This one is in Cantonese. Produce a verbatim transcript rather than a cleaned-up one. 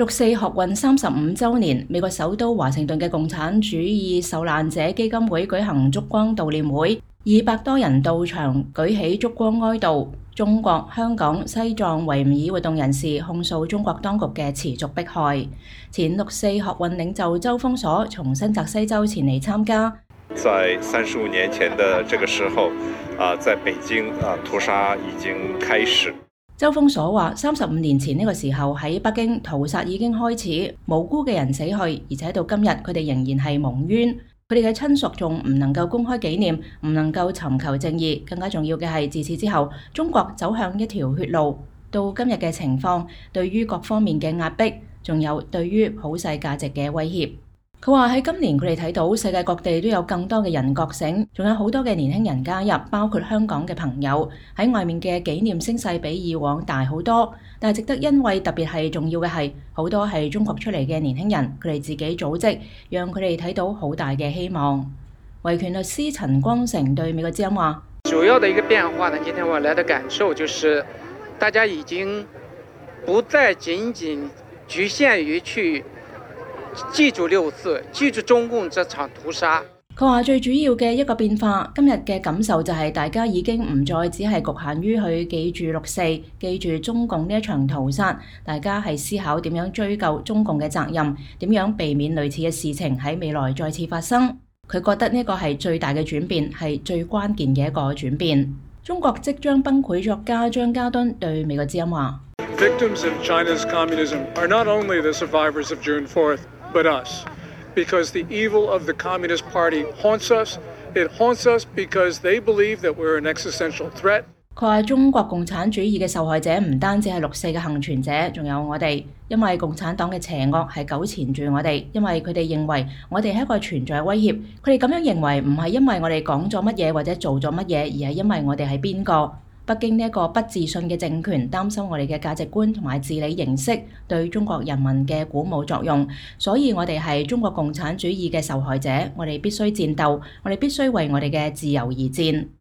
六四學運三十五週年，美國首都華盛頓嘅共產主義受難者基金會舉行燭光悼念會，二百多人到場舉起燭光哀悼。中國、香港、西藏維吾爾活動人士控訴中國當局嘅持續迫害。前六四學運領袖周鋒鎖從新澤西州前嚟參加。 在三十五年前的這個時候，啊，在北京啊，屠殺已經開始。 周鋒鎖話：三十五年前呢個時候喺北京屠殺已經開始，無辜嘅人死去，而且到今日佢哋仍然係蒙冤，佢哋嘅親屬仲唔能夠公開紀念，唔能夠尋求正義。更加重要嘅係，自此之後，中國走向一條血路，到今日嘅情況，對於各方面嘅壓迫，仲有對於普世價值嘅威脅。佢話喺今年佢哋睇到世界各地都有更多嘅人覺醒，仲有好多嘅年輕人加入，包括香港嘅朋友。喺外面嘅紀念聲勢比以往大好多，但係值得欣慰特別係重要嘅係，好多係中國出嚟嘅年輕人，佢哋自己組織，讓佢哋睇到好大嘅希望。維權律師陳光誠對美國之音話： 主要的一個變化呢，今天我來的感受就是，大家已經不再僅僅局限於去記住六四，記住中共這場屠殺。 佢話最主要嘅一個變化，今日嘅感受就係大家已經唔再只係局限於去記住六四，記住中共呢一場屠殺，大家係思考點樣追究中共嘅責任，點樣避免類似嘅事情喺未來再次發生。佢覺得呢個係最大嘅轉變，係最關鍵嘅一個轉變。中國即將崩潰作家張家敦對美國之音話 ：Victims of China's communism are not only the survivors of June fourth, but us, because the evil of the Communist Party haunts us. It haunts us because they believe that we're an existential threat. 佢話中國共產主義嘅受害者唔單止係六四嘅幸存者，仲有我哋，因為共產黨嘅邪惡係糾纏住我哋，因為佢哋認為我哋係一個存在威脅。佢哋咁樣認為唔係因為我哋講咗乜嘢或者做咗乜嘢，而係因為我哋係邊個。北京呢一個不自信嘅政權擔心我哋嘅價值觀同埋治理形式對中國人民嘅鼓舞作用，所以我哋係中國共產主義嘅受害者，我哋必須戰鬥，我哋必須為我哋嘅自由而戰。